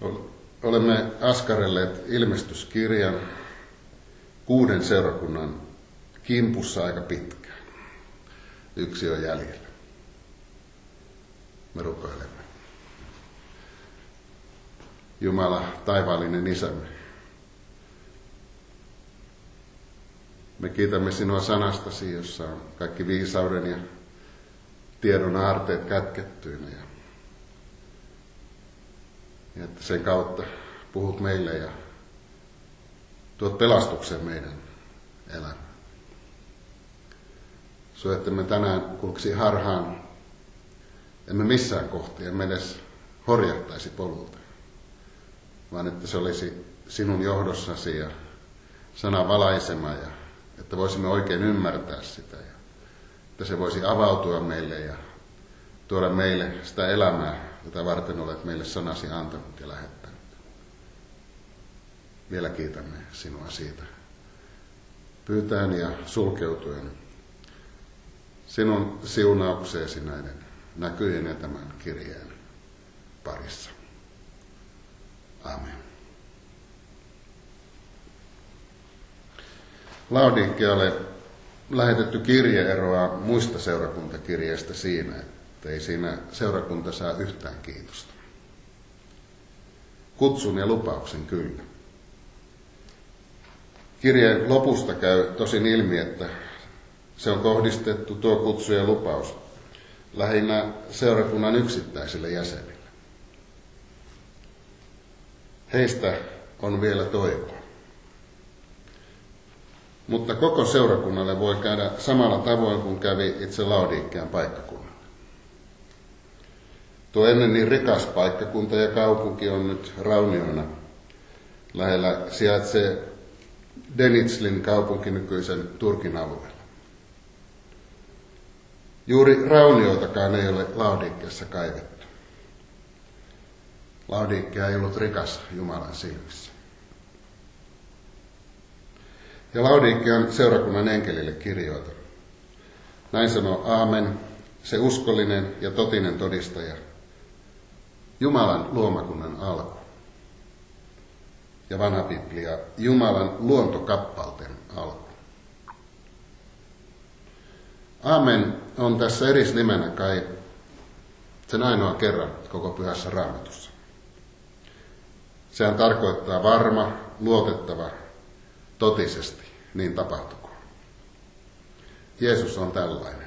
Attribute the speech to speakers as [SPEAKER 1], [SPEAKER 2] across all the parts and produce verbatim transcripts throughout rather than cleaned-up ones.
[SPEAKER 1] Olemme askarelleet ilmestyskirjan kuuden seurakunnan kimpussa aika pitkään. Yksi on jäljellä. Me rukoilemme. Jumala, taivaallinen Isämme, me kiitämme sinua sanastasi, jossa on kaikki viisauden ja tiedon aarteet kätkettyinä. Ja, ja että sen kautta puhut meille ja tuot pelastuksen meidän elämään. So, että me tänään kulkisi harhaan, emme missään kohti, emme edes horjahtaisi polulta, vaan että se olisi sinun johdossasi ja sanan valaisema ja että voisimme oikein ymmärtää sitä ja että se voisi avautua meille ja tuoda meille sitä elämää, jota varten olet meille sanasi antanut ja lähettänyt. Vielä kiitämme sinua siitä. Pyytäen ja sulkeutuen sinun siunaukseesi näiden näkyjen ja tämän kirjeen parissa. Amen. Laodikealle lähetetty kirje eroaa muista seurakuntakirjeistä siinä, että ei siinä seurakunta saa yhtään kiitosta. Kutsun ja lupauksen kyllä. Kirjeen lopusta käy tosin ilmi, että se on kohdistettu tuo kutsu ja lupaus lähinnä seurakunnan yksittäisille jäsenille. Heistä on vielä toivoa. Mutta koko seurakunnalle voi käydä samalla tavoin kuin kävi itse Laodikean paikkakunnalle. Tuo ennen niin rikas paikkakunta ja kaupunki on nyt raunioina. Lähellä sijaitsee Denizlin kaupunki nykyisen Turkin alueella. Juuri raunioitakaan ei ole Laodikeassa kaivettu. Laodikea ei ollut rikas Jumalan silmissä. Ja Laodikean seurakunnan enkelille kirjoitan. Näin sanoo Aamen, se uskollinen ja totinen todistaja, Jumalan luomakunnan alku. Ja vanha Biblia, Jumalan luontokappalten alku. Aamen on tässä erisnimenä kai sen ainoa kerran koko Pyhässä Raamatussa. Sehän tarkoittaa varma, luotettava, totisesti, niin tapahtukoon. Jeesus on tällainen.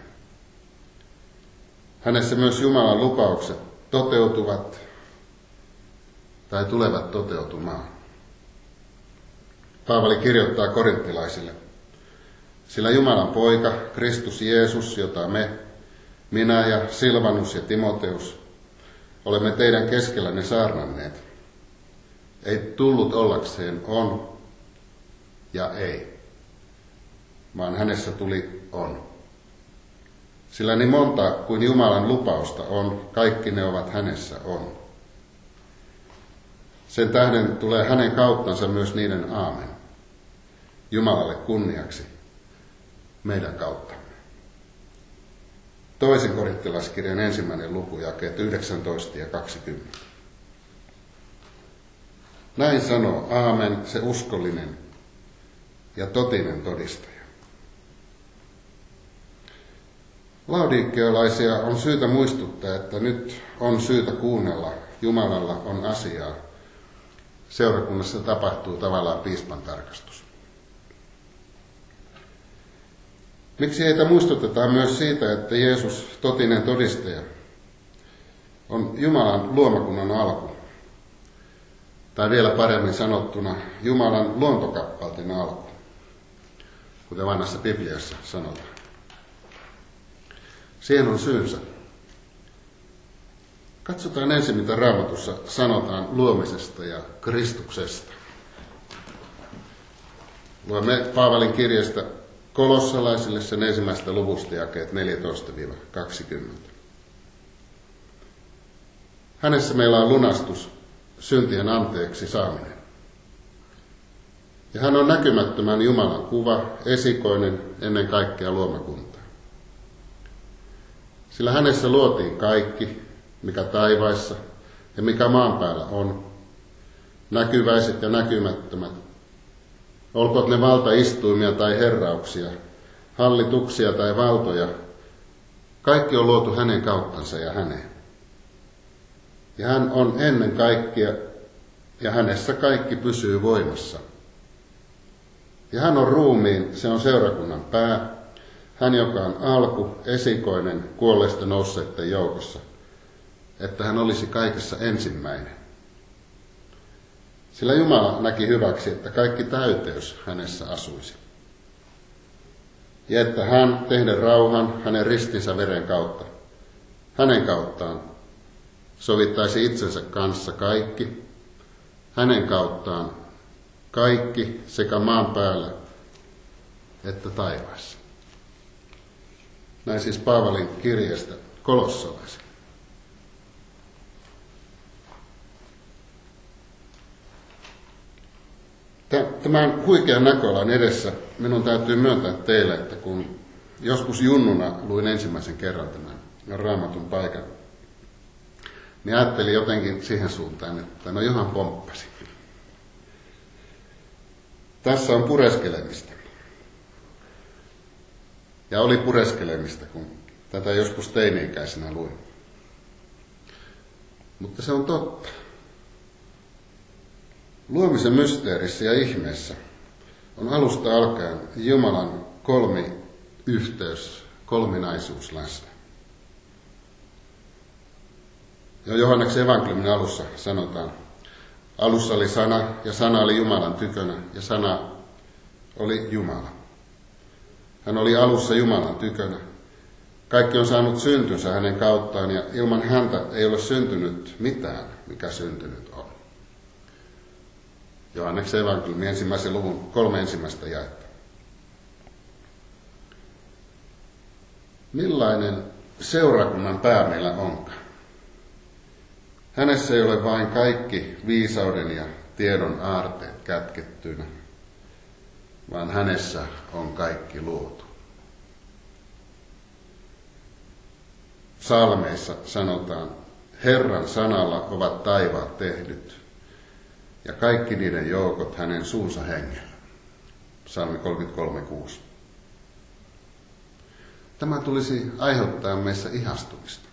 [SPEAKER 1] Hänessä myös Jumalan lupaukset toteutuvat tai tulevat toteutumaan. Paavali kirjoittaa korinttilaisille, sillä Jumalan poika, Kristus Jeesus, jota me, minä ja Silvanus ja Timoteus, olemme teidän keskellänne saarnanneet, ei tullut ollakseen on ja ei, vaan hänessä tuli on. Sillä niin monta kuin Jumalan lupausta on, kaikki ne ovat hänessä on. Sen tähden tulee hänen kauttansa myös niiden aamen. Jumalalle kunniaksi meidän kauttamme. Toisen korinttilaiskirjan ensimmäinen luku, jakeet yhdeksäntoista ja kaksikymmentä. Näin sanoo aamen, se uskollinen ja totinen todistaja. Laodikealaisia on syytä muistuttaa, että nyt on syytä kuunnella, Jumalalla on asiaa. Seurakunnassa tapahtuu tavallaan piispan tarkastus. Miksi heitä muistutetaan myös siitä, että Jeesus, totinen todistaja, on Jumalan luomakunnan alku, tai vielä paremmin sanottuna Jumalan luontokappalten alku, kuten vanhassa Bibliassa sanotaan. Siihen on syynsä. Katsotaan ensin, mitä Raamatussa sanotaan luomisesta ja Kristuksesta. Luemme Paavalin kirjasta Kolossalaisille sen ensimmäistä luvusta, jakeet neljätoista kaksikymmentä. Hänessä meillä on lunastus, syntien anteeksi saaminen. Ja hän on näkymättömän Jumalan kuva, esikoinen ennen kaikkea luomakuntaa. Sillä hänessä luotiin kaikki, mikä taivaissa ja mikä maan päällä on, näkyväiset ja näkymättömät, olkoot ne valtaistuimia tai herrauksia, hallituksia tai valtoja, kaikki on luotu hänen kauttansa ja häneen. Ja hän on ennen kaikkea, ja hänessä kaikki pysyy voimassa. Ja hän on ruumiin, se on seurakunnan pää, hän joka on alku, esikoinen, kuolleista nousseiden joukossa, että hän olisi kaikessa ensimmäinen. Sillä Jumala näki hyväksi, että kaikki täyteys hänessä asuisi. Ja että hän, tehden rauhan hänen ristinsä veren kautta, hänen kauttaan sovittaisi itsensä kanssa kaikki, hänen kauttaan kaikki sekä maan päällä että taivaassa. Näin siis Paavalin kirjeestä kolossalaisille. Tämän huikean näköalan edessä minun täytyy myöntää teille, että kun joskus junnuna luin ensimmäisen kerran tämän Raamatun paikan, niin ajattelin jotenkin siihen suuntaan, että no johan pomppasi. Tässä on pureskelemista. Ja oli pureskelemista, kun tätä joskus teini-ikäisenä luin. Mutta se on totta. Luomisen mysteerissä ja ihmeessä on alusta alkaen Jumalan kolmi yhteys, kolminaisuus läsnä. Ja Johanneksen evankeliumin alussa sanotaan, alussa oli sana ja sana oli Jumalan tykönä ja sana oli Jumala. Hän oli alussa Jumalan tykönä. Kaikki on saanut syntynsä hänen kauttaan ja ilman häntä ei ole syntynyt mitään, mikä syntynyt on. Johanneksen evankeliumin ensimmäisen luvun kolme ensimmäistä jaetta. Millainen seurakunnan pää meillä onkaan? Hänessä ei ole vain kaikki viisauden ja tiedon aarteet kätkettynä, vaan hänessä on kaikki luotu. Psalmeissa sanotaan, Herran sanalla ovat taivaat tehdyt, ja kaikki niiden joukot hänen suunsa hengellä. Psalmi kolmekymmentäkolme kuusi. Tämä tulisi aiheuttaa meissä ihastumista.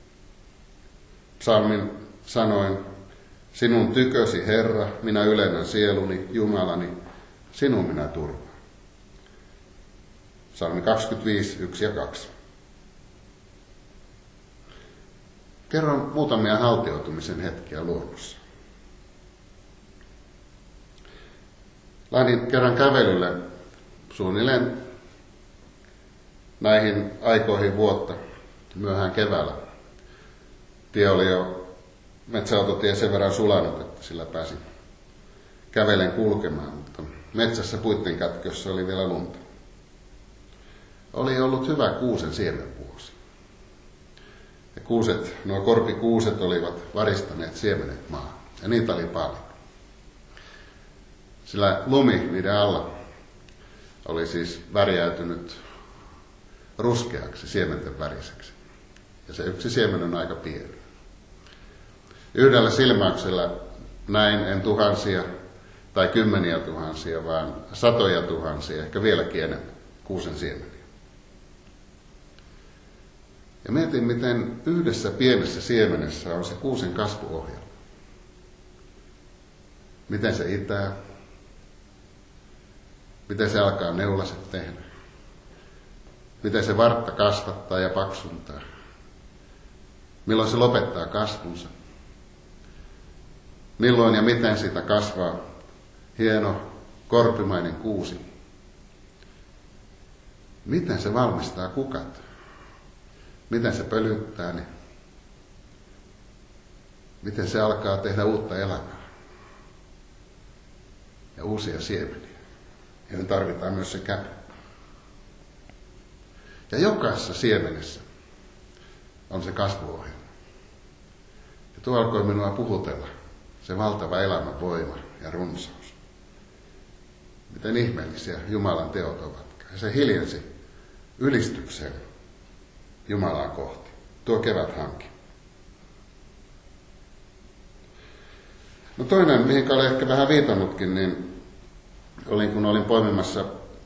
[SPEAKER 1] Psalmin sanoin, sinun tykösi, Herra, minä ylennän sieluni, Jumalani, sinun minä turvaan. Psalmi kaksikymmentäviisi, yksi ja kaksi. Kerron muutamia haltioitumisen hetkiä luonnossa. Lähdin kerran kävelylle suunnilleen näihin aikoihin vuotta myöhään keväällä. Tie oli jo metsäautotie sen verran sulanut, että sillä pääsi kävelen kulkemaan, mutta metsässä puitten kätkössä oli vielä lunta. Oli ollut hyvä kuusen siemenvuosi. Ja kuuset, nuo korpikuuset olivat varistaneet siemenet maahan, ja niitä oli paljon. Sillä lumi niiden alla oli siis värjäytynyt ruskeaksi, siementen väriseksi. Ja se yksi siemen on aika pieni. Yhdellä silmäyksellä näin en tuhansia tai kymmeniä tuhansia, vaan satoja tuhansia, ehkä vieläkin enemmän, kuusen siemeniä. Ja mietin, miten yhdessä pienessä siemenessä on se kuusen kasvuohjelma. Miten se itää, miten se alkaa neulaset tehdä, miten se vartta kasvattaa ja paksuntaa, milloin se lopettaa kasvunsa, milloin ja miten siitä kasvaa hieno korpimainen kuusi, miten se valmistaa kukat, miten se pölyttää ne, miten se alkaa tehdä uutta elämää ja uusia siemeniä. Ja ne tarvitaan myös se käpy. Ja jokaisessa siemenessä on se kasvuohjelma. Ja tuo alkoi minua puhutella, se valtava elämän voima ja runsaus. Miten ihmeellisiä Jumalan teot ovat. Ja se hiljensi ylistyksen Jumalaa kohti. Tuo keväthanki. No toinen, mihin olen ehkä vähän viitannutkin, niin olin, kun olin poimimassa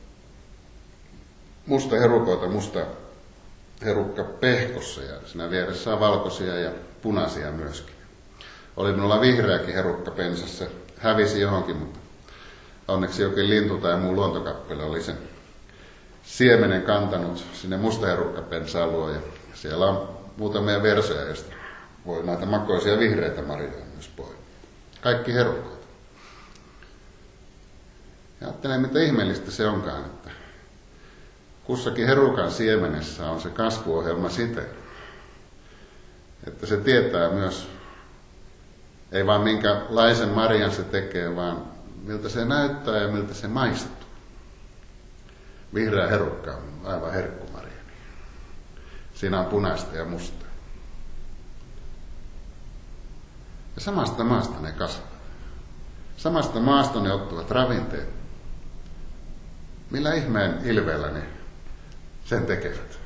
[SPEAKER 1] musta herukoita, musta herukka pehkossa, ja siinä vieressä on valkoisia ja punaisia myöskin. Oli minulla vihreäkin herukka pensassa, hävisi johonkin, mutta onneksi jokin lintu tai muu luontokappale oli sen siemenen kantanut sinne musta herukka pensaan luo, ja siellä on muutamia versoja, joista voi näitä makoisia vihreitä marjoja myös poimia. Kaikki herukoita. Ja ajattelen, mitä ihmeellistä se onkaan, että kussakin herukan siemenessä on se kasvuohjelma siten, että se tietää myös, ei vaan minkälaisen marjan se tekee, vaan miltä se näyttää ja miltä se maistuu. Vihreä herukka on aivan herkkumarja. Siinä on punaista ja mustaa. Ja samasta maasta ne kasvavat. Samasta maasta ne ottavat ravinteet. Millä ihmeen ilveellä ne sen tekevät?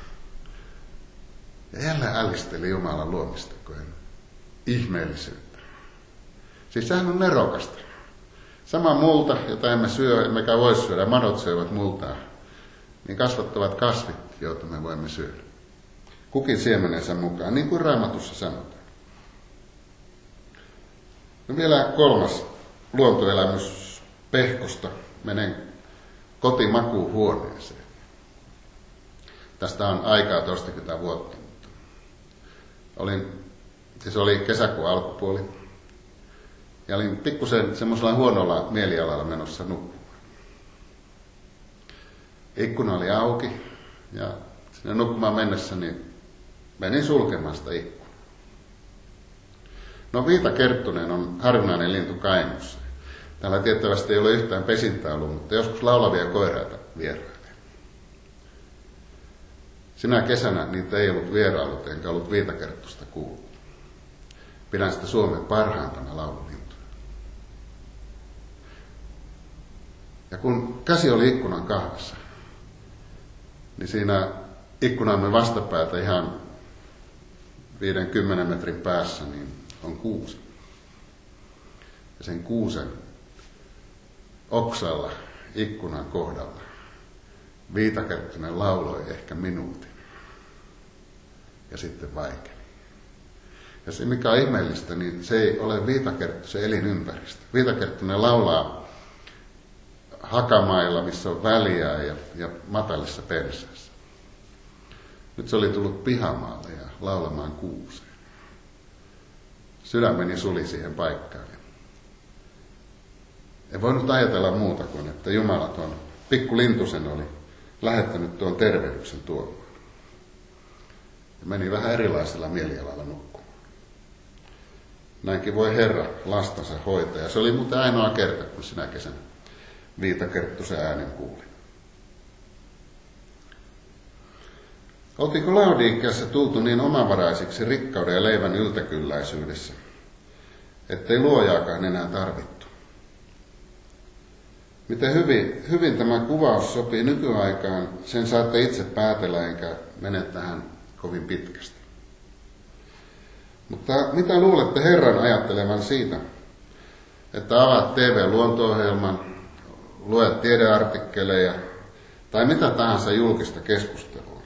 [SPEAKER 1] Ja jälleen älisteli Jumalan luomistekojen ihmeellisyyttä. Siis sehän on nerokasta. Sama multa, jota emme syö, emmekä voi syödä, madot syövät multaa, niin kasvattavat kasvit, joita me voimme syödä. Kukin siemenensä mukaan, niin kuin Raamatussa sanotaan. No vielä kolmas luontoelämys pehkosta. Menen kotimakuuhuoneeseen. Tästä on aikaa toistakymmentä vuotta. Olin, siis oli kesäkuun alkupuoli. Ja olin pikkusen semmoisella huonolla mielialalla menossa nukkumaan. Ikkuna oli auki ja sinne nukkumaan mennessä niin menin sulkemaan sitä ikkunaa. No viitakerttunen on harvinainen lintu Kainuussa. Täällä tiettävästi ei ole yhtään pesintää ollut, mutta joskus laulavia koiraita vierailee. Sinä kesänä niitä ei ollut vierailut, enkä ollut viitakerttusta kuullut. Pidän sitä Suomen parhaimpana laululintua. Ja kun käsi oli ikkunan kahvassa, niin siinä ikkunamme vastapäätä ihan viidenkymmenen metrin päässä niin on kuusi. Ja sen kuusen oksalla ikkunan kohdalla viitakerttunen lauloi ehkä minuutin. Ja sitten vaikeni. Ja se mikä on ihmeellistä, niin se ei ole viitakerttusen elinympäristö. Viitakerttunen laulaa hakamailla, missä on väliä ja, ja matalissa pensaissa. Nyt se oli tullut pihamaalle ja laulamaan kuuseen. Sydämeni suli siihen paikkaan. En voinut ajatella muuta kuin, että Jumala tuon pikkulintusen oli lähettänyt tuon tervehdyksen tuomaan. Ja meni vähän erilaisella mielialalla nukkumaan. Näinkin voi Herra lastansa hoitaa. Ja se oli muuten ainoa kerta, kun sinä kesänä viitakerttusen äänen kuulin. Oltiinko Laodiikeassa tultu niin omavaraisiksi rikkauden ja leivän yltäkylläisyydessä, ettei luojaakaan enää tarvittu? Miten hyvin, hyvin tämä kuvaus sopii nykyaikaan, sen saatte itse päätellä, enkä mene tähän kovin pitkästi. Mutta mitä luulette Herran ajattelevan siitä, että avaat T V-luonto-ohjelman, luet tiedeartikkeleja tai mitä tahansa julkista keskustelua?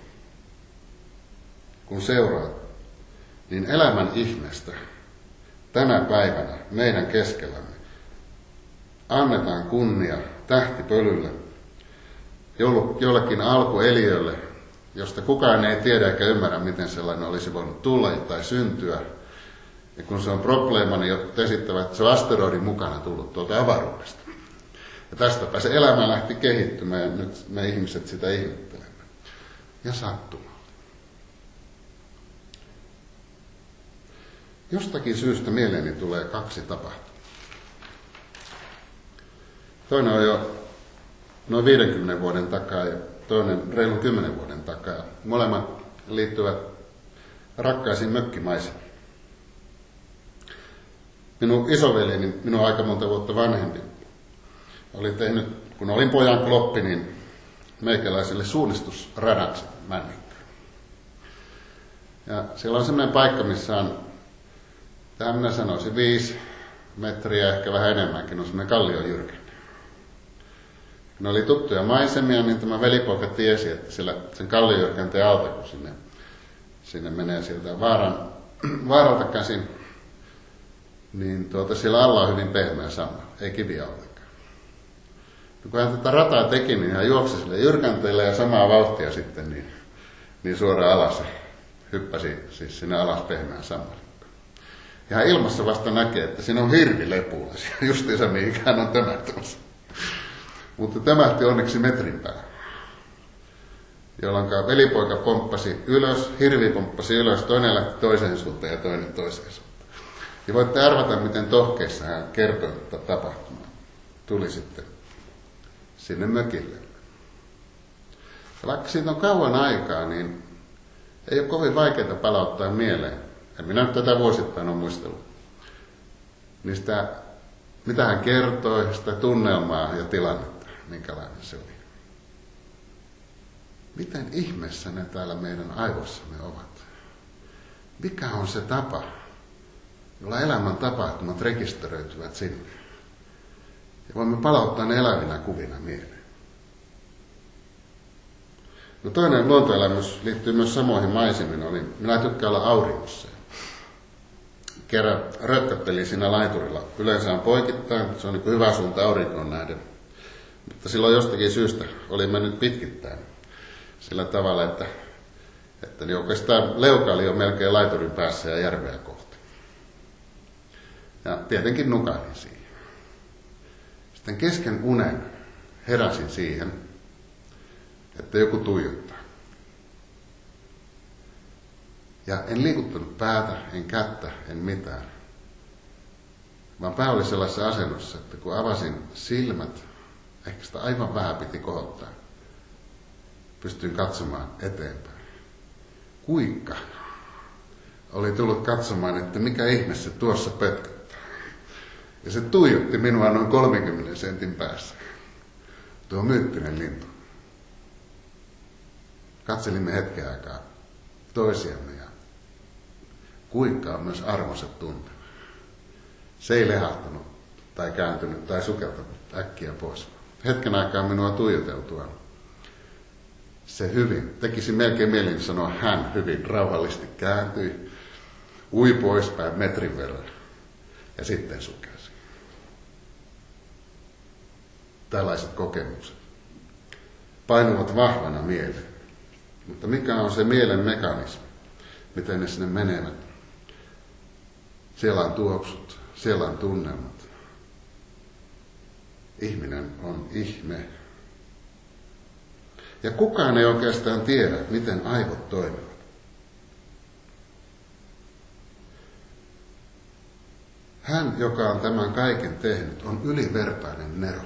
[SPEAKER 1] Kun seuraat, niin elämän ihmeestä tänä päivänä meidän keskellämme annetaan kunnia tähtipölylle, jollekin alkueliölle, josta kukaan ei tiedä eikä ymmärrä, miten sellainen olisi voinut tulla tai syntyä. Ja kun se on probleema, niin jotkut esittävät, että se on asteroidin mukana tullut tuolta avaruudesta. Ja tästäpä se elämä lähti kehittymään ja nyt me ihmiset sitä ihmettelemme. Ja sattuma. Jostakin syystä mieleeni tulee kaksi tapahtumaa. Toinen on jo noin viidenkymmenen vuoden takaa ja toinen reilun kymmenen vuoden takaa. Molemmat liittyvät rakkaisiin mökkimaisiin. Minun isoveljeni, minun aika monta vuotta vanhempi, oli tehnyt, kun olin pojan kloppi, niin meikäläiselle suunnistusradan Männikkään. Ja siellä on sellainen paikka, missä on, tämä minä sanoisin, viisi, metriä, ehkä vähän enemmänkin, on semmoinen kalliojyrkänne. Ne oli tuttuja maisemia, niin tämä velipoika tiesi, että siellä sen kalliojyrkänteen alta, kun sinne, sinne menee sieltä vaaran, vaaralta käsin, niin tuota, siellä alla on hyvin pehmeä samma, ei kiviä ollenkaan. Kun hän tätä rataa teki, niin hän juoksi sille jyrkänteelle ja samaa vauhtia sitten niin, niin suoraan alas. Hyppäsi siis sinne alas pehmeään sammalikkoon. Ja hän ilmassa vasta näkee, että siinä on hirvi lepulla, justiinsa mihin hän on tömähtämässä. Mutta tömähti onneksi metrin päällä. Jolloin velipoika pomppasi ylös, hirvi pomppasi ylös, toinen lähti toiseen suuntaan ja toinen toiseen suuntaan. Ja voitte arvata, miten tohkeissa hän kertoi tätä tapahtumaa. Tuli sitten sinne mökille. Ja vaikka siitä on kauan aikaa, niin ei ole kovin vaikeaa palauttaa mieleen. En minä nyt tätä vuosittain ole muistellut. Niin sitä, mitä hän kertoi, sitä tunnelmaa ja tilannetta, minkälainen se oli. Miten ihmeessä ne täällä meidän aivossamme ovat? Mikä on se tapa, jolla elämän tapahtumat rekisteröityvät sinne? Ja voimme palauttaa ne elävinä kuvina mieleen. No toinen luontoelämys liittyy myös samoihin maisemiin. Oli, minä tykkään olla auringossa. Kerran rötköttelin siinä laiturilla. Yleensä on poikittain, se on niin kuin hyvä suunta aurinkoon nähden. Mutta silloin jostakin syystä oli mennyt pitkittäin. Sillä tavalla, että, että niin oikeastaan leuka oli jo melkein laiturin päässä ja järveä kohti. Ja tietenkin nukahdin siihen. Sitten kesken unen heräsin siihen, että joku tuijottaa. Ja en liikuttanut päätä, en kättä, en mitään. Vaan pää oli sellaisessa asennossa, että kun avasin silmät, ehkä sitä aivan vähän piti kohottaa, pystyin katsomaan eteenpäin. Kuikka oli tullut katsomaan, että mikä ihme se tuossa pötköttää. Ja se tuijotti minua noin kolmenkymmenen sentin päässä. Tuo myyttinen lintu. Katselimme hetken aikaa toisiamme ja kuikka on myös armoset tunne. Se ei lehahtanut tai kääntynyt tai sukeltanut äkkiä pois. Hetken aikaa minua tuijoteltua. Se hyvin, tekisi melkein mielin sanoa hän hyvin rauhallisesti kääntyi, ui poispäin metrin verran ja sitten sukelsi. Tällaiset kokemukset painuvat vahvana mieleen. Mutta mikä on se mielen mekanismi? Miten ne sinne menevät? Siellä on tuoksut, siellä on tunnelmat. Ihminen on ihme. Ja kukaan ei oikeastaan tiedä, miten aivot toimivat. Hän, joka on tämän kaiken tehnyt, on ylivertainen nero.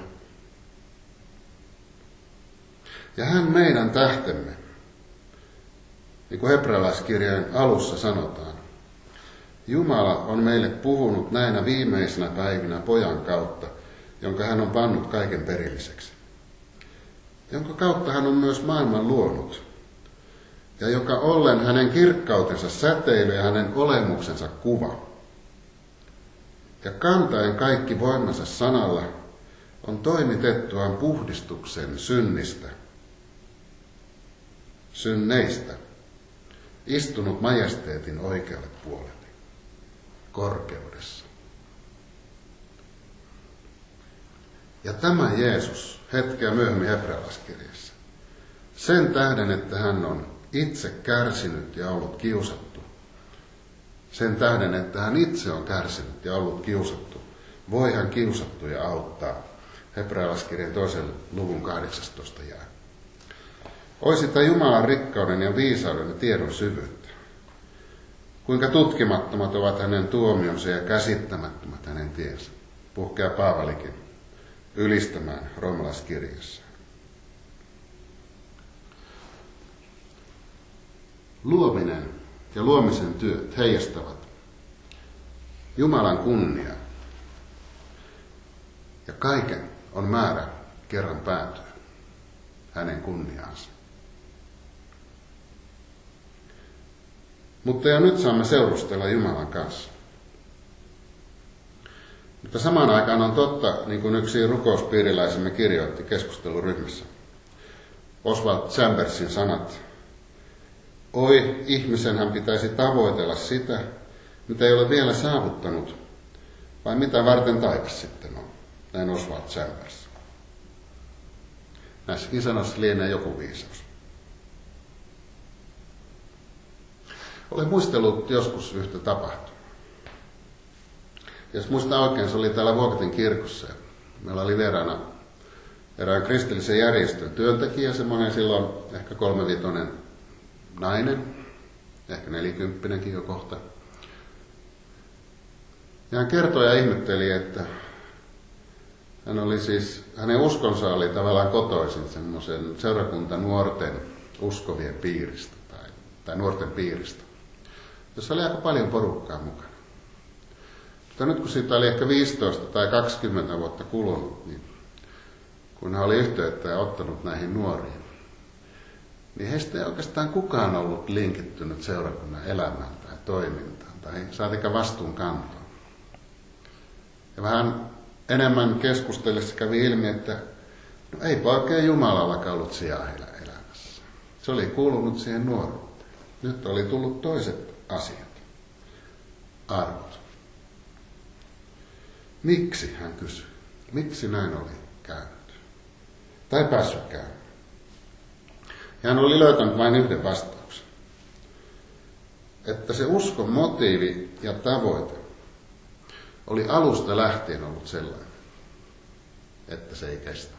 [SPEAKER 1] Ja hän meidän tähtemme, niin kuin hebrealaiskirjan alussa sanotaan, Jumala on meille puhunut näinä viimeisinä päivinä pojan kautta, jonka hän on pannut kaiken perilliseksi. Jonka kautta hän on myös maailman luonut, ja joka ollen hänen kirkkautensa säteily ja hänen olemuksensa kuva, ja kantaen kaikki voimansa sanalla, on toimitettuaan puhdistuksen synnistä, synneistä, istunut majesteetin oikealle puolelle, korkeudessa. Ja tämä Jeesus, hetkeä myöhemmin hebrealaiskirjassa, sen tähden, että hän on itse kärsinyt ja ollut kiusattu, sen tähden, että hän itse on kärsinyt ja ollut kiusattu, voi hän kiusattuja auttaa. Hebrealaiskirjan toisen luvun kahdeksastoista jae. Oi sitä Jumalan rikkauden ja viisauden ja tiedon syvyyttä. Kuinka tutkimattomat ovat hänen tuomionsa ja käsittämättömät hänen tiensä. Puhkea Paavalikin ylistämään roomalaiskirjassa. Luominen ja luomisen työt heijastavat Jumalan kunniaa. Ja kaiken on määrä kerran päätyä hänen kunniaansa. Mutta jo nyt saamme seurustella Jumalan kanssa. Mutta samaan aikaan on totta, niin kuin yksi rukouspiiriläisemme kirjoitti keskusteluryhmässä. Oswald Chambersin sanat. Oi, ihmisenhän pitäisi tavoitella sitä, mitä ei ole vielä saavuttanut, vai mitä varten taivas sitten on. Näin Oswald Chambers. Näissäkin sanoissa lienee joku viisaus. Olen muistellut joskus yhtä tapahtumaa. Jos muistan oikein, se oli täällä Vuokatin kirkossa. Meillä oli vieraana erään kristillisen järjestön työntekijä, semmoinen silloin ehkä kolmevitonen nainen, ehkä nelikymppinenkin jo kohta. Ja hän kertoi ja ihmetteli, että hän oli siis, hänen uskonsa oli tavallaan kotoisin semmoisen seurakunta nuorten uskovien piiristä tai, tai nuorten piiristä, jossa oli aika paljon porukkaa mukana. Mutta nyt kun siitä oli ehkä viisitoista tai kaksikymmentä vuotta kulunut, niin kun hän oli yhteyttä ja ottanut näihin nuoriin, niin heistä ei oikeastaan kukaan ollut linkittynyt seurakunnan elämään tai toimintaan tai saatika vastuunkantoon. Ja vähän enemmän keskustellessa kävi ilmi, että no eipä oikein Jumalallakaan ollut sijaa heidän elämässä. Se oli kuulunut siihen nuoruuteen. Nyt oli tullut toiset asiat, arvot. Miksi, hän kysyi, miksi näin oli käynyt? Tai päässyt käymään. Ja hän oli löytänyt vain yhden vastauksen. Että se uskon motiivi ja tavoite oli alusta lähtien ollut sellainen, että se ei kestä.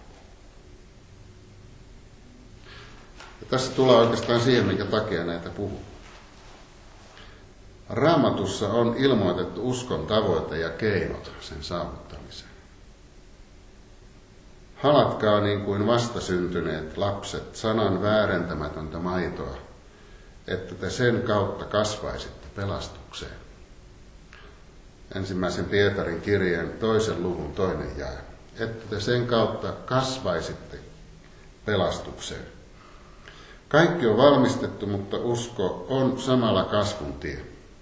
[SPEAKER 1] Ja tässä tulee oikeastaan siihen, minkä takia näitä puhuu. Raamatussa on ilmoitettu uskon tavoite ja keinot sen saavuttamiseen. Halatkaa niin kuin vastasyntyneet lapset sanan väärentämätöntä maitoa, että te sen kautta kasvaisitte pelastukseen. Ensimmäisen Pietarin kirjeen toisen luvun toinen jae. Että te sen kautta kasvaisitte pelastukseen. Kaikki on valmistettu, mutta usko on samalla kasvun tie.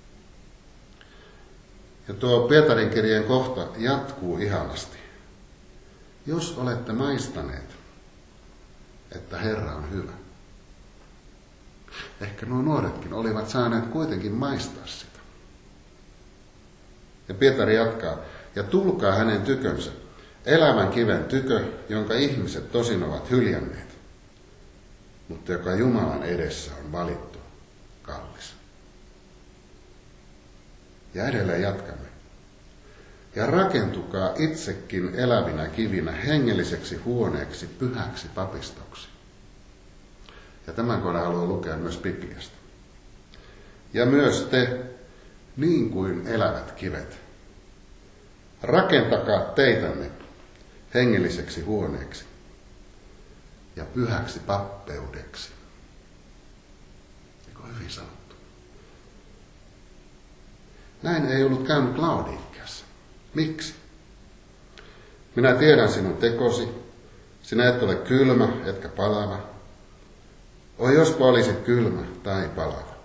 [SPEAKER 1] Ja tuo Pietarin kirjeen kohta jatkuu ihanasti. Jos olette maistaneet, että Herra on hyvä. Ehkä nuo nuoretkin olivat saaneet kuitenkin maistaa sitä. Ja Pietari jatkaa, ja tulkaa hänen tykönsä, elävän kiven tykö, jonka ihmiset tosin ovat hyljänneet, mutta joka Jumalan edessä on valittu kallis. Ja edelleen jatkamme. Ja rakentukaa itsekin elävinä kivinä hengelliseksi huoneeksi, pyhäksi papistoksi. Ja tämän kohdan haluan lukea myös Bibliasta. Ja myös te, niin kuin elävät kivet, rakentakaa teitänne hengelliseksi huoneeksi ja pyhäksi pappeudeksi. Eikö hyvin sanottu? Näin ei ollut käynyt Laodiikkeassa. Miksi? Minä tiedän sinun tekosi, sinä et ole kylmä etkä palava. Oi jospa olisit kylmä tai palava.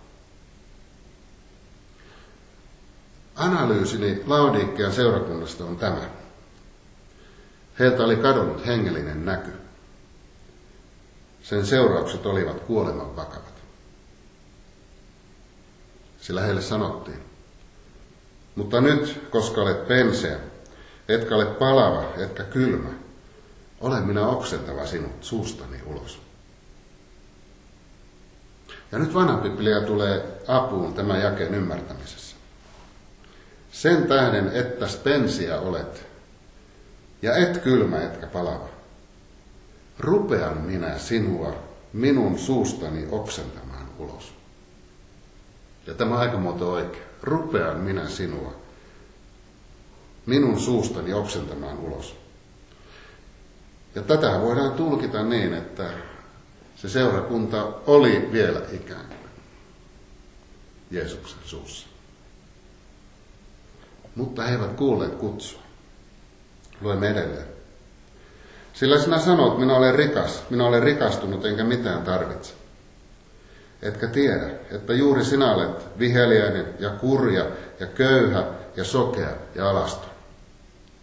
[SPEAKER 1] Analyysini Laodiikkean seurakunnasta on tämä. Heiltä oli kadonnut hengellinen näky. Sen seuraukset olivat kuoleman vakavat. Sillä heille sanottiin, mutta nyt, koska olet penseä, etkä ole palava, etkä kylmä, olen minä oksentava sinut suustani ulos. Ja nyt vanha Biblia tulee apuun tämän jakeen ymmärtämisessä. Sen tähden, että pensiä olet, ja et kylmä, etkä palava. Rupean minä sinua minun suustani oksentamaan ulos. Ja tämä on aika muoto oikein. Rupean minä sinua minun suustani oksentamaan ulos. Ja tätä voidaan tulkita niin, että se seurakunta oli vielä ikään kuin Jeesuksen suussa. Mutta he eivät kuulleet kutsua. Luemme edelleen. Sillä sinä sanot, minä olen rikas, minä olen rikastunut enkä mitään tarvitse. Etkä tiedä, että juuri sinä olet viheliäinen ja kurja ja köyhä ja sokea ja alaston.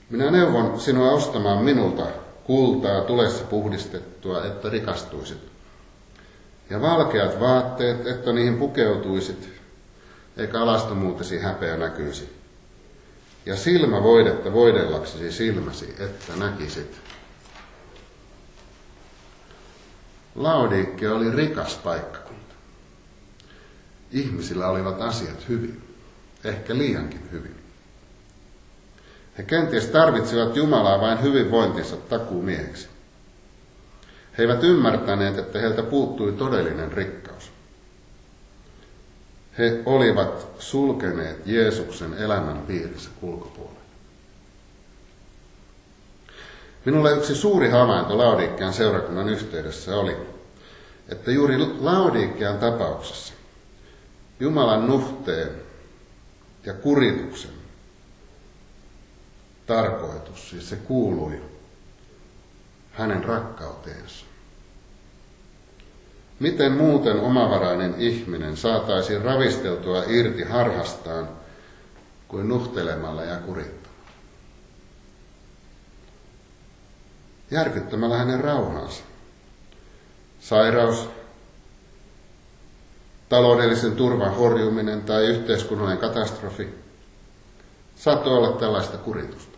[SPEAKER 1] Minä neuvon sinua ostamaan minulta kultaa tulessa puhdistettua, että rikastuisit, ja valkeat vaatteet, että niihin pukeutuisit, eikä alastomuutesi häpeä näkyisi, ja silmävoidetta voidellaksesi silmäsi, että näkisit. Laodikea oli rikas paikkakunta. Ihmisillä olivat asiat hyvin, ehkä liiankin hyvin. He kenties tarvitsivat Jumalaa vain hyvinvointinsa takuumieheksi. He eivät ymmärtäneet, että heiltä puuttui todellinen rikkaus. He olivat sulkeneet Jeesuksen elämän piirissä ulkopuolelle. Minulle yksi suuri havainto Laodikean seurakunnan yhteydessä oli, että juuri Laodikean tapauksessa Jumalan nuhteen ja kurituksen tarkoitus, siis se kuului hänen rakkauteensa. Miten muuten omavarainen ihminen saataisiin ravisteltua irti harhastaan kuin nuhtelemalla ja kurittamalla? Järkyttämällä hänen rauhansa. Sairaus, taloudellisen turvan horjuminen tai yhteiskunnallinen katastrofi saattoi olla tällaista kuritusta.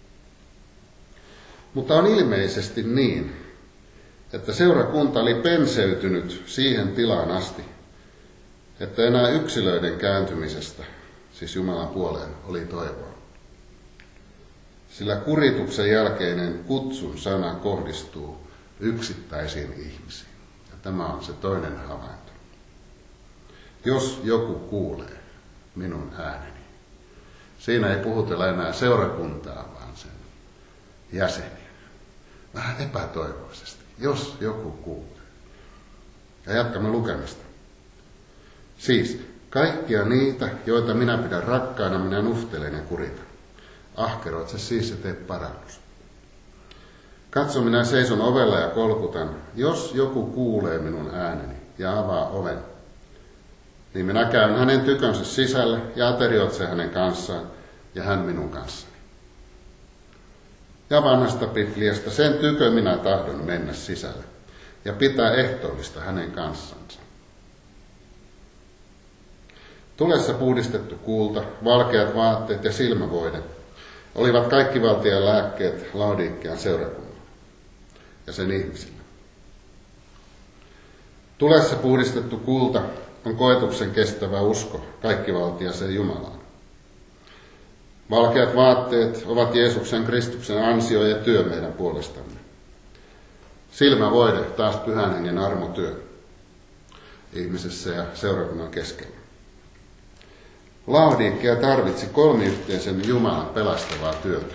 [SPEAKER 1] Mutta on ilmeisesti niin, että seurakunta oli penseytynyt siihen tilaan asti, että enää yksilöiden kääntymisestä, siis Jumalan puoleen, oli toivoa. Sillä kurituksen jälkeinen kutsun sana kohdistuu yksittäisiin ihmisiin. Ja tämä on se toinen havainto. Jos joku kuulee minun ääneni, siinä ei puhutella enää seurakuntaa, vaan sen jäseniä. Vähän epätoivoisesti, jos joku kuulee. Ja jatkamme lukemista. Siis kaikkia niitä, joita minä pidän rakkaana, minä nuhtelen ja kuritan. Ahkeroit se siis ja tee parannus. Katso, minä seison ovella ja kolkutan. Jos joku kuulee minun ääneni ja avaa oven, niin minä käyn hänen tykönsä sisälle ja aterioitse hänen kanssaan ja hän minun kanssani. Ja vanhasta Bibliasta sen tykö minä tahdon mennä sisälle ja pitää ehtoollista hänen kanssansa. Tulessa puhdistettu kulta, valkeat vaatteet ja silmävoide olivat kaikkivaltian lääkkeet Laodikean seurakunnalle ja sen ihmisille. Tulessa puhdistettu kulta on koetuksen kestävä usko kaikkivaltiaseen Jumalaan. Valkeat vaatteet ovat Jeesuksen Kristuksen ansio ja työ meidän puolestamme. Silmävoide taas Pyhän Hengen armotyö ihmisessä ja seurakunnan keskellä. Laodikea tarvitsi kolmiyhteisen Jumalan pelastavaa työtä.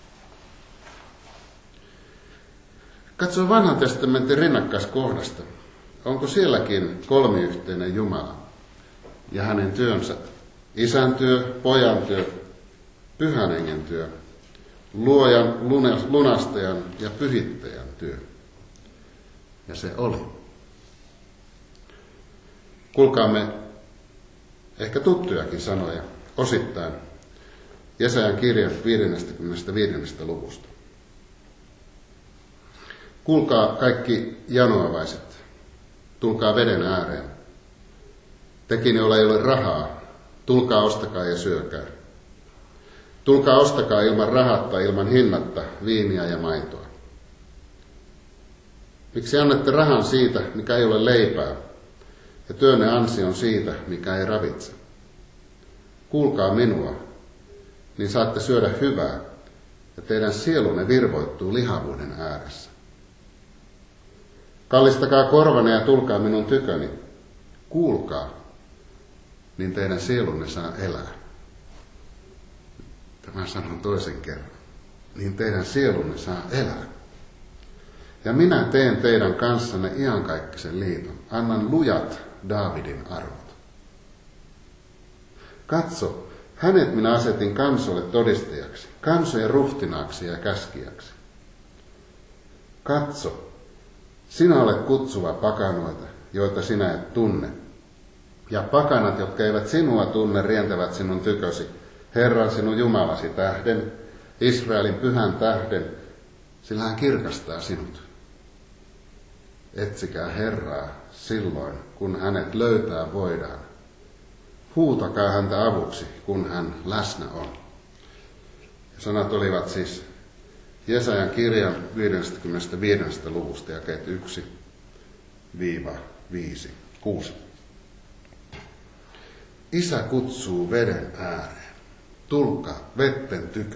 [SPEAKER 1] Katso Vanhan testamentin rinnakkaiskohdasta. Onko sielläkin kolmiyhteinen Jumala ja hänen työnsä? Isän työ, pojan työ, Pyhän Hengen työ, luojan, lunastajan ja pyhittäjän työ. Ja se oli. Kuulkaamme ehkä tuttujakin sanoja osittain Jesajan kirjan viidennentoista luvusta. Kuulkaa kaikki janoavaiset, tulkaa veden ääreen. Tekin, joilla ei ole rahaa, tulkaa ostakaa ja syökää. Tulkaa ostakaa ilman rahatta, ilman hinnatta, viiniä ja maitoa. Miksi annatte rahan siitä, mikä ei ole leipää, ja työnne ansion siitä, mikä ei ravitse? Kuulkaa minua, niin saatte syödä hyvää, ja teidän sielunne virvoittuu lihavuuden ääressä. Kallistakaa korvanne ja tulkaa minun tyköni. Kuulkaa, niin teidän sielunne saa elää. Tämä sanon toisen kerran. Niin teidän sielunne saa elää. Ja minä teen teidän kanssanne iankaikkisen liiton. Annan lujat Daavidin arvot. Katso, hänet minä asetin kansolle todistajaksi, kansojen ruhtinaaksi ja käskijäksi. Katso, sinä olet kutsuva pakanoita, joita sinä et tunne. Ja pakanat, jotka eivät sinua tunne, rientävät sinun tykösi, Herran sinun Jumalasi tähden, Israelin pyhän tähden, sillä hän kirkastaa sinut. Etsikää Herraa silloin, kun hänet löytää voidaan. Huutakaa häntä avuksi, kun hän läsnä on. Ja sanat olivat siis Jesajan kirjan viideskymmenesviides luvusta jakeet yksi viisi kuusi. Isä kutsuu veden ääreen. Tulkaa vetten tykö.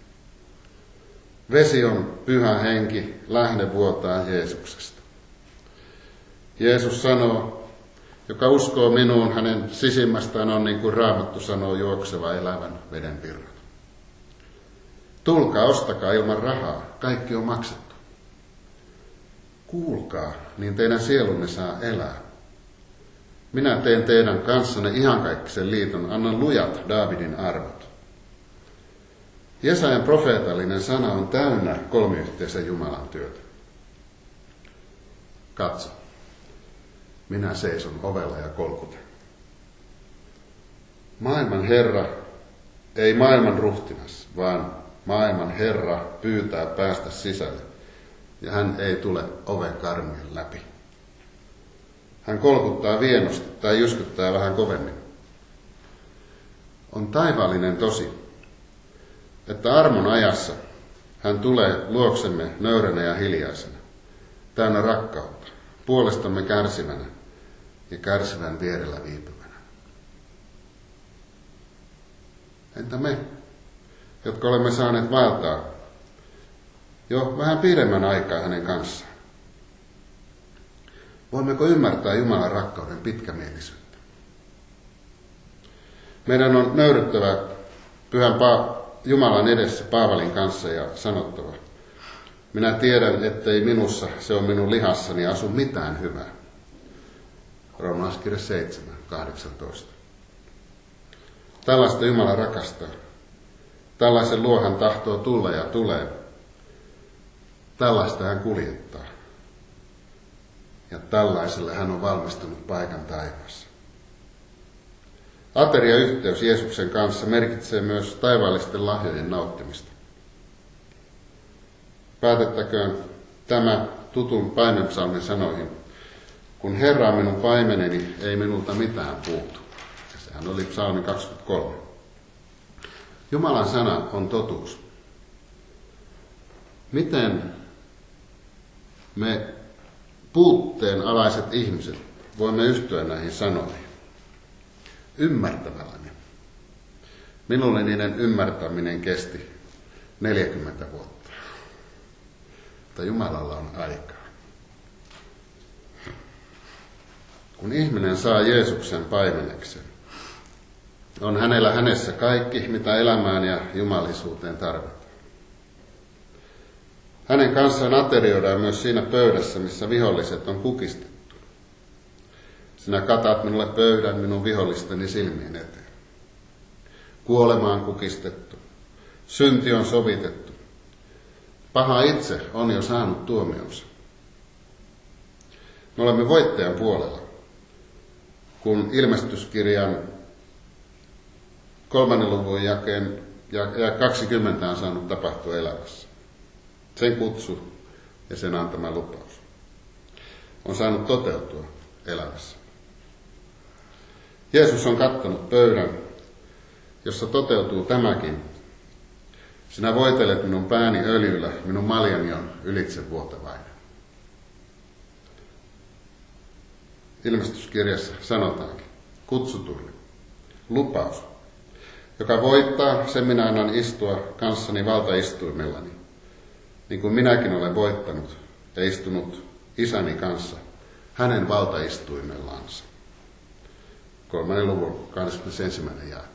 [SPEAKER 1] Vesi on pyhä henki, lähde vuotaa Jeesuksesta. Jeesus sanoo, joka uskoo minuun, hänen sisimmästään on niin kuin Raamattu sanoo, juokseva elävän veden virrat. Tulkaa, ostakaa ilman rahaa, kaikki on maksettu. Kuulkaa, niin teidän sielunne saa elää. Minä teen teidän kanssanne iankaikkisen liiton, annan lujat Daavidin arvot. Jesajan profeetallinen sana on täynnä kolmiyhteisen Jumalan työtä. Katso, minä seison ovella ja kolkutan. Maailman Herra, ei maailman ruhtinas, vaan maailman Herra pyytää päästä sisälle, ja hän ei tule oven karmien läpi. Hän kolkuttaa vienosti tai jyskyttää vähän kovemmin. On taivaallinen tosi, että armon ajassa hän tulee luoksemme nöyränä ja hiljaisena, täynnä rakkautta, puolestamme kärsivänä ja kärsivän vierellä viipyvänä. Entä me, jotka olemme saaneet vaeltaa jo vähän pidemmän aikaa hänen kanssaan? Voimmeko ymmärtää Jumalan rakkauden pitkämielisyyttä? Meidän on nöyryttävä pyhän pa- Jumalan edessä Paavalin kanssa ja sanottava, minä tiedän, ettei minussa, se on minun lihassani, asu mitään hyvää. Roomalaiskirja seitsemän kahdeksantoista. Tällaista Jumala rakastaa. Tällaisen luo hän tahtoo tulla ja tulee. Tällaista hän kuljettaa. Ja tällaiselle hän on valmistanut paikan taivaassa. Ateriayhteys Jeesuksen kanssa merkitsee myös taivaallisten lahjojen nauttimista. Päätettäköön tämä tutun paimenpsalmin sanoihin, kun Herra on minun paimeneni, ei minulta mitään puutu. Ja sehän oli psalmi kaksikymmentäkolme. Jumalan sana on totuus. Miten me puutteen alaiset ihmiset voimme yhtyä näihin sanoihin? Ymmärtämälläni. Minulle niiden ymmärtäminen kesti neljäkymmentä vuotta. Mutta Jumalalla on aikaa. Kun ihminen saa Jeesuksen paimenekseen, on hänellä hänessä kaikki, mitä elämään ja jumalisuuteen tarvitaan. Hänen kanssaan aterioidaan myös siinä pöydässä, missä viholliset on kukistettu. Sinä katat minulle pöydän minun vihollisteni silmien eteen. Kuolema on kukistettu. Synti on sovitettu. Paha itse on jo saanut tuomionsa. Me olemme voittajan puolella, kun ilmestyskirjan kolmannen luvun jakeen ja kaksikymmentä on saanut tapahtua elämässä. Sen kutsu ja sen antama lupaus on saanut toteutua elämässä. Jeesus on kattanut pöydän, jossa toteutuu tämäkin. Sinä voitelet minun pääni öljyllä, minun maljani on ylitsevuotevainen. Ilmestyskirjassa sanotaankin, kutsutuille, lupaus, joka voittaa, sen minä annan istua kanssani valtaistuimellani, niin kuin minäkin olen voittanut ja istunut isäni kanssa hänen valtaistuimellansa. Kolmannen luvun kahdeskymmenesensimmäinen jae.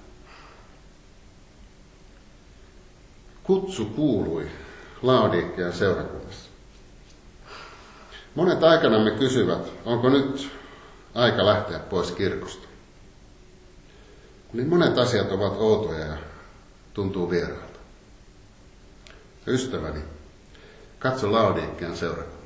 [SPEAKER 1] Kutsu kuului Laodikean seurakunnassa. Monet aikanamme kysyvät, onko nyt aika lähteä pois kirkosta. Niin monet asiat ovat outoja ja tuntuu vieraalta. Ystäväni, katso Laodikean seurakuntaa.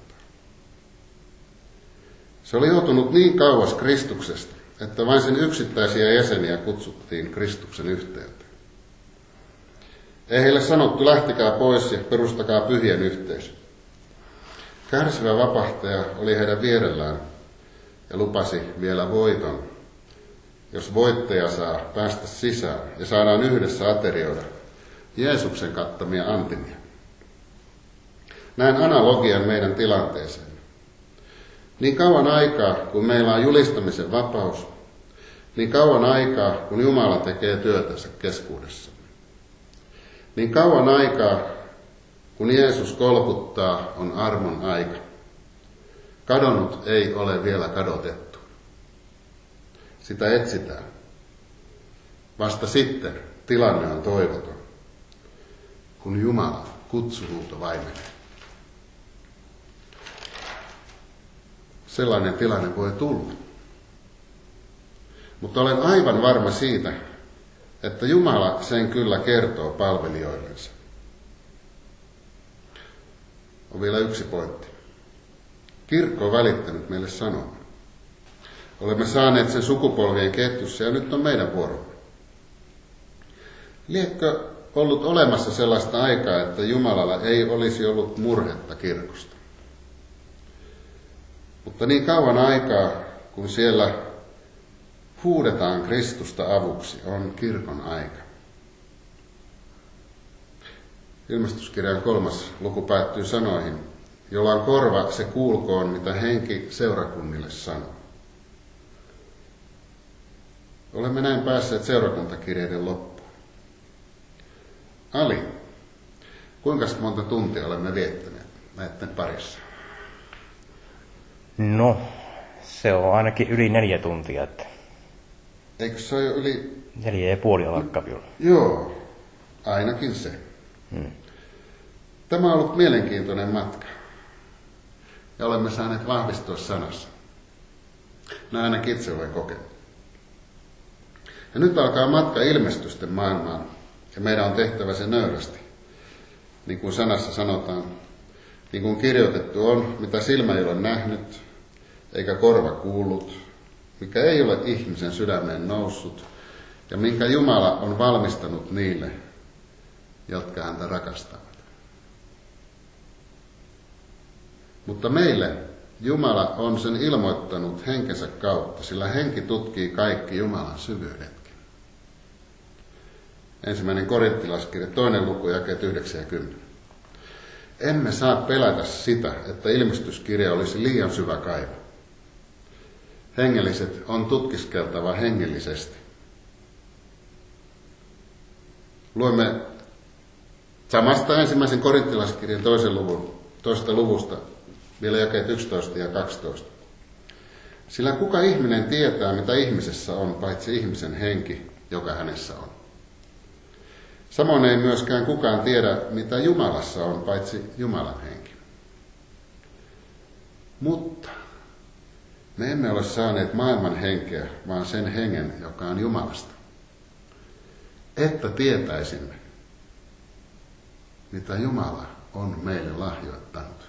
[SPEAKER 1] Se oli joutunut niin kauas Kristuksesta, että vain sen yksittäisiä jäseniä kutsuttiin Kristuksen yhteyteen. Ei heille sanottu, lähtekää pois ja perustakaa pyhien yhteisö. Kärsivä vapahtaja oli heidän vierellään ja lupasi vielä voiton, jos voittaja saa päästä sisään ja saadaan yhdessä aterioida Jeesuksen kattamia antimia. Näen analogian meidän tilanteeseen. Niin kauan aikaa, kun meillä on julistamisen vapaus, niin kauan aikaa, kun Jumala tekee työtänsä keskuudessa. Niin kauan aikaa, kun Jeesus kolkuttaa, on armon aika. Kadonnut ei ole vielä kadotettu. Sitä etsitään. Vasta sitten tilanne on toivoton, kun Jumala kutsuhuuto vaimenee. Sellainen tilanne voi tulla. Mutta olen aivan varma siitä, että Jumala sen kyllä kertoo palvelijoillensa. On vielä yksi pointti. Kirkko on välittänyt meille sanoman. Olemme saaneet sen sukupolvien ketjussa ja nyt on meidän vuoromme. Liekö ollut olemassa sellaista aikaa, että Jumalalla ei olisi ollut murhetta kirkosta? Mutta niin kauan aikaa, kun siellä huudetaan Kristusta avuksi, on kirkon aika. Ilmestyskirjan kolmas luku päättyy sanoihin, jolla on korva, se kuulkoon, mitä henki seurakunnille sanoo. Olemme näin päässeet seurakuntakirjeiden loppuun. Ali, kuinka monta tuntia olemme viettäneet näiden parissa?
[SPEAKER 2] No, se on ainakin yli neljä tuntia. Että
[SPEAKER 1] eikö se ole jo yli...
[SPEAKER 2] Neljä ja puoli alkaa.
[SPEAKER 1] Joo, ainakin se. Hmm. Tämä on ollut mielenkiintoinen matka. Ja olemme saaneet vahvistua sanassa. Näin ainakin itse olen kokenut. Ja nyt alkaa matka ilmestysten maailmaan. Ja meidän on tehtävä se nöyrästi. Niin kuin sanassa sanotaan. Niin kuin kirjoitettu on, mitä silmä ei ole nähnyt, eikä korva kuullut, mikä ei ole ihmisen sydämeen noussut, ja minkä Jumala on valmistanut niille, jotka häntä rakastavat. Mutta meille Jumala on sen ilmoittanut henkensä kautta, sillä henki tutkii kaikki Jumalan syvyydetkin. Ensimmäinen korinttilaskirja, toinen luku, jakeet yhdeksän ja kymmenen. Emme saa pelätä sitä, että ilmestyskirja olisi liian syvä kaivo. Hengelliset on tutkiskeltava hengellisesti. Luemme samasta ensimmäisen korinttilaskirjan toisen luvun, toista luvusta, vielä jakeet yksitoista ja kaksitoista. Sillä kuka ihminen tietää, mitä ihmisessä on, paitsi ihmisen henki, joka hänessä on. Samoin ei myöskään kukaan tiedä, mitä Jumalassa on, paitsi Jumalan henki. Mutta me emme ole saaneet maailman henkeä, vaan sen hengen, joka on Jumalasta. Että tietäisimme, mitä Jumala on meille lahjoittanut.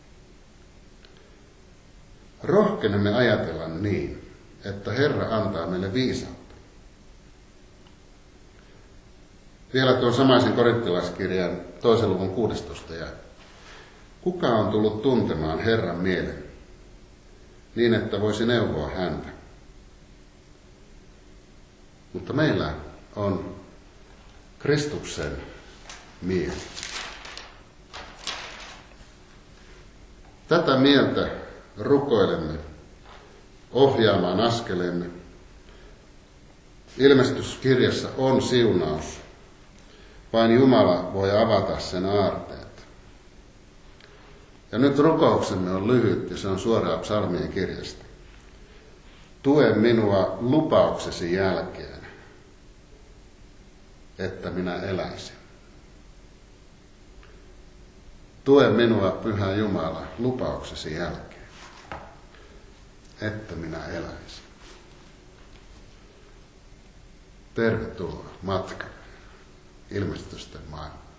[SPEAKER 1] Rohkenemme ajatella niin, että Herra antaa meille viisautta. Vielä tuon samaisen korinttilaiskirjan toisen luvun kuusitoista ja kuka on tullut tuntemaan Herran mielen niin, että voisi neuvoa häntä? Mutta meillä on Kristuksen mieli. Tätä mieltä rukoilemme ohjaamaan askeleemme. Ilmestyskirjassa on siunaus. Vain Jumala voi avata sen aarteet. Ja nyt rukouksemme on lyhyt ja se on suoraan psalmien kirjasta. Tue minua lupauksesi jälkeen, että minä eläisin. Tue minua, Pyhä Jumala, lupauksesi jälkeen, että minä eläisin. Tervetuloa matkalle ilmestysten maailmaan.